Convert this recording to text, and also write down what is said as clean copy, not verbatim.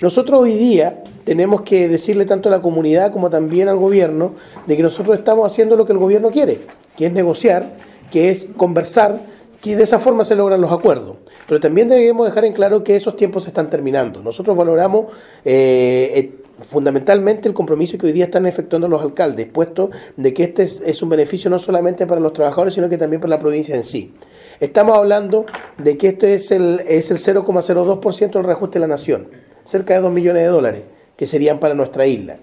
Nosotros hoy día tenemos que decirle tanto a la comunidad como también al gobierno de que nosotros estamos haciendo lo que el gobierno quiere, que es negociar, que es conversar, que de esa forma se logran los acuerdos. Pero también debemos dejar en claro que esos tiempos se están terminando. Nosotros valoramos fundamentalmente el compromiso que hoy día están efectuando los alcaldes, puesto de que este es un beneficio no solamente para los trabajadores, sino que también para la provincia en sí. Estamos hablando de que esto es el 0,02% del reajuste de la nación, cerca de $2 millones, que serían para nuestra isla.